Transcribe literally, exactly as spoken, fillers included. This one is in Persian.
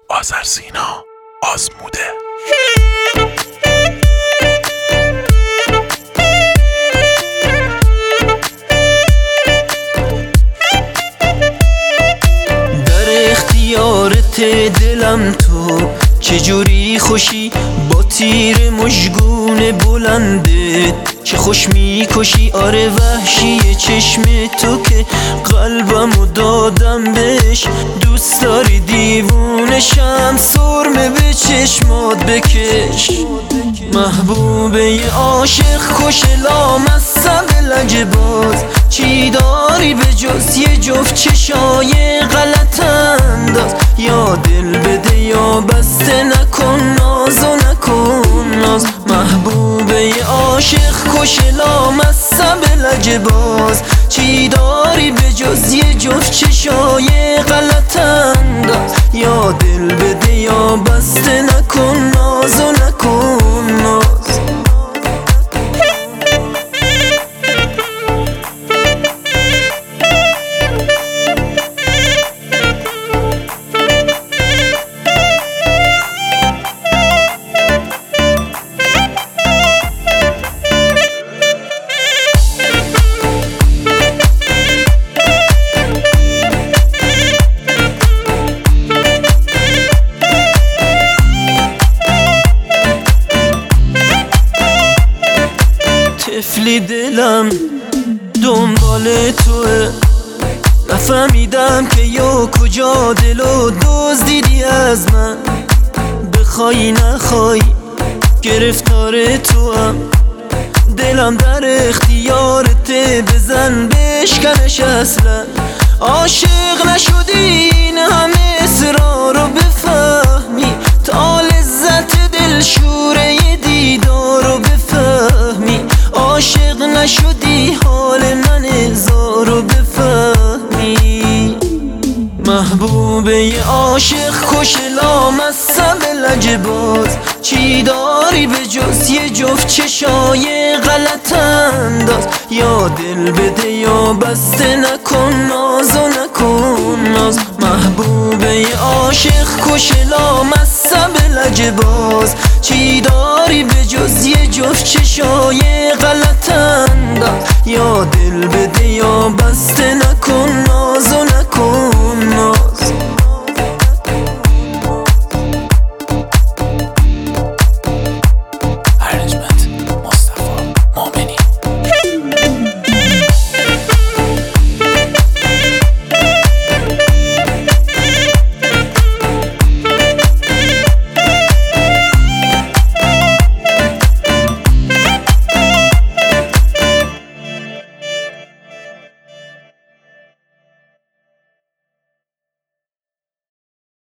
آذرسینا آزموده. در اختیارت دلم تو چجوری خوشی با تیر مژگون بلنده، چه خوش میکشی آره وحشی چشم تو که قلبمو دادم بهش. دوست داری دیوونشم سرمه به چشمات بکش. محبوبه عاشق کش لامصب لجباز، چی داری به جز یه جفت چشای غلط انداز. یا دل بده یا بسته نکن ناز و نکن ناز. محبوبه عاشق کش لامصب لجباز، چی داری به جز یه جفت چشای غلط انداز. یا دل بده یا بسته نکن ناز و نکن ناز. طفلی دلم دنبال توه، نفهمیدم که یا کجا دلو دزدیدی از من. بخوای نخوای گرفتار توام، دلم در اختیارت بزن بشکنش اصلا. عاشق نشدی این همه اصرار رو بفهمی، تا لذت دل شوره دیدار رو بفهمی. عاشق نشدی حال من هزار رو بفهمی. محبوبه عاشق کش لامصب لجباز، چی داری به جز یه جفت چشای غلط انداز. یا دل بده یا بسته نکن ناز و نکن ناز. محبوبه عاشق کش لامصب لجباز، چی داری به جز یه جفت چشای غلط انداز. یا دل بده یا بسته نکن ناز.